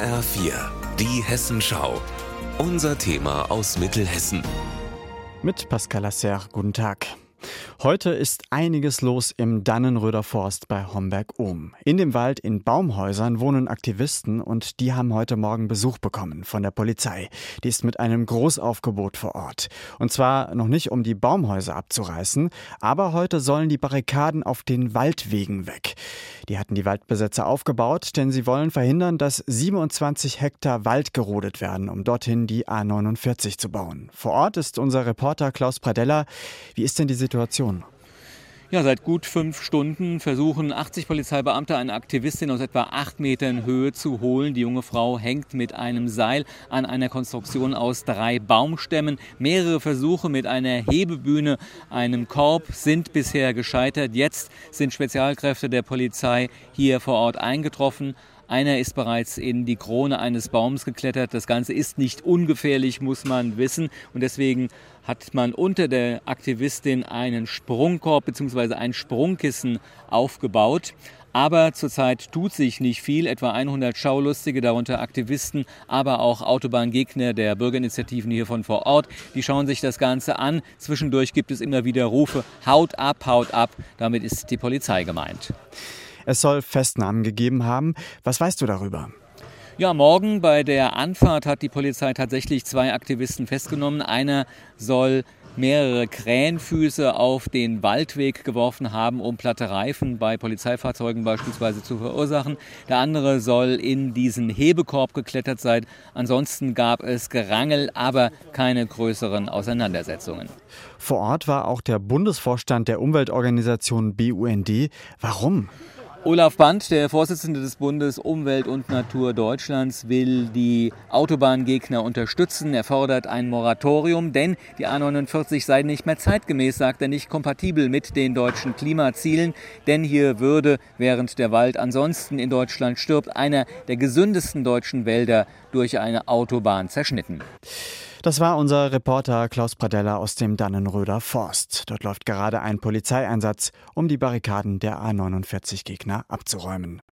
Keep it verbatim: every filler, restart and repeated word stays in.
R vier, die Hessenschau. Unser Thema aus Mittelhessen. Mit Pascal Lasser, guten Tag. Heute ist einiges los im Dannenröder Forst bei Homberg-Ohm. In dem Wald in Baumhäusern wohnen Aktivisten und die haben heute Morgen Besuch bekommen von der Polizei. Die ist mit einem Großaufgebot vor Ort. Und zwar noch nicht, um die Baumhäuser abzureißen, aber heute sollen die Barrikaden auf den Waldwegen weg. Die hatten die Waldbesitzer aufgebaut, denn sie wollen verhindern, dass siebenundzwanzig Hektar Wald gerodet werden, um dorthin die A neunundvierzig zu bauen. Vor Ort ist unser Reporter Klaus Pradella. Wie ist denn die Situation? Ja, seit gut fünf Stunden versuchen achtzig Polizeibeamte eine Aktivistin aus etwa acht Metern Höhe zu holen. Die junge Frau hängt mit einem Seil an einer Konstruktion aus drei Baumstämmen. Mehrere Versuche mit einer Hebebühne, einem Korb sind bisher gescheitert. Jetzt sind Spezialkräfte der Polizei hier vor Ort eingetroffen. Einer ist bereits in die Krone eines Baums geklettert. Das Ganze ist nicht ungefährlich, muss man wissen. Und deswegen hat man unter der Aktivistin einen Sprungkorb bzw. ein Sprungkissen aufgebaut. Aber zurzeit tut sich nicht viel. Etwa hundert Schaulustige, darunter Aktivisten, aber auch Autobahngegner der Bürgerinitiativen hier von vor Ort. Die schauen sich das Ganze an. Zwischendurch gibt es immer wieder Rufe, haut ab, haut ab. Damit ist die Polizei gemeint. Es soll Festnahmen gegeben haben. Was weißt du darüber? Ja, morgen bei der Anfahrt hat die Polizei tatsächlich zwei Aktivisten festgenommen. Einer soll mehrere Krähenfüße auf den Waldweg geworfen haben, um platte Reifen bei Polizeifahrzeugen beispielsweise zu verursachen. Der andere soll in diesen Hebekorb geklettert sein. Ansonsten gab es Gerangel, aber keine größeren Auseinandersetzungen. Vor Ort war auch der Bundesvorstand der Umweltorganisation B U N D. Warum? Olaf Band, der Vorsitzende des Bundes Umwelt und Natur Deutschlands, will die Autobahngegner unterstützen. Er fordert ein Moratorium, denn die A neunundvierzig sei nicht mehr zeitgemäß, sagt er, nicht kompatibel mit den deutschen Klimazielen. Denn hier würde, während der Wald ansonsten in Deutschland stirbt, einer der gesündesten deutschen Wälder durch eine Autobahn zerschnitten. Das war unser Reporter Klaus Pradella aus dem Dannenröder Forst. Dort läuft gerade ein Polizeieinsatz, um die Barrikaden der A neunundvierzig Gegner abzuräumen.